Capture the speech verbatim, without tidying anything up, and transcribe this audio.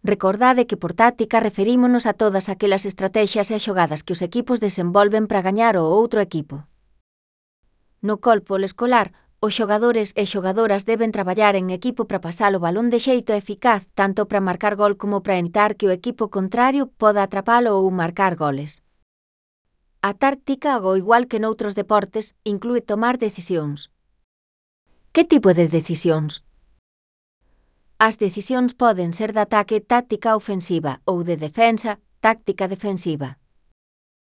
Recordade que por táctica referímonos a todas aquelas estratexias e xogadas que os equipos desenvolven para gañar o outro equipo. No cólpol escolar, os xogadores e xogadoras deben traballar en equipo para pasar o balón de xeito eficaz tanto para marcar gol como para evitar que o equipo contrario poda atrapalo ou marcar goles. A táctica, ao igual que noutros deportes, inclúe tomar decisións. Que tipo de decisións? As decisións poden ser de ataque táctica ofensiva ou de defensa táctica defensiva.